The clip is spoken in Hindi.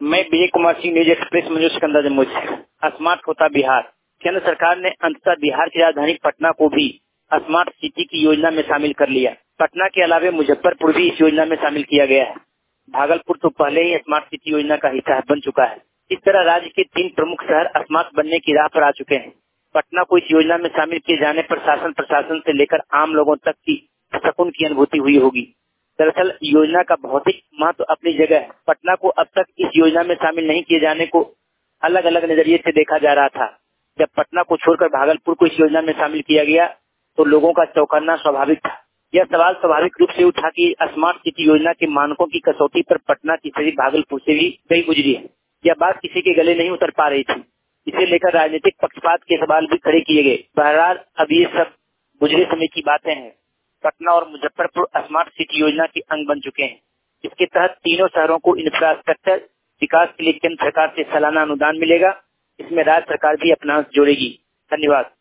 मैं विजय कुमार सिंह, न्यूज एक्सप्रेस, मंजूर सिकंदर, जम्मू से। स्मार्ट होता बिहार। केंद्र सरकार ने अंततः बिहार की राजधानी पटना को भी स्मार्ट सिटी की योजना में शामिल कर लिया। पटना के अलावा मुजफ्फरपुर भी इस योजना में शामिल किया गया है। भागलपुर तो पहले ही स्मार्ट सिटी योजना का हिस्सा बन चुका है। इस तरह राज्य के 3 प्रमुख शहर स्मार्ट बनने की राह पर आ चुके हैं। पटना को इस योजना में शामिल किए जाने पर शासन प्रशासन से लेकर आम लोगों तक की सुकून की अनुभूति हुई होगी। दरअसल योजना का भौतिक महत्व अपनी जगह है। पटना को अब तक इस योजना में शामिल नहीं किए जाने को अलग अलग नजरिए से देखा जा रहा था। जब पटना को छोड़कर भागलपुर को इस योजना में शामिल किया गया तो लोगों का चौंकाना स्वाभाविक था। यह सवाल स्वाभाविक रूप से उठा कि स्मार्ट सिटी योजना के मानकों की कसौटी पर पटना की शहरी भागलपुर से भी गई गुजरी है। यह बात किसी के गले नहीं उतर पा रही थी। इसे लेकर राजनीतिक पक्षपात के सवाल भी खड़े किए गए। बहरहाल अब ये सब गुजरे समय की बातें हैं। पटना और मुजफ्फरपुर स्मार्ट सिटी योजना के अंग बन चुके हैं। इसके तहत तीनों शहरों को इंफ्रास्ट्रक्चर विकास के लिए केंद्र सरकार से सालाना अनुदान मिलेगा। इसमें राज्य सरकार भी अपना जोड़ेगी। धन्यवाद।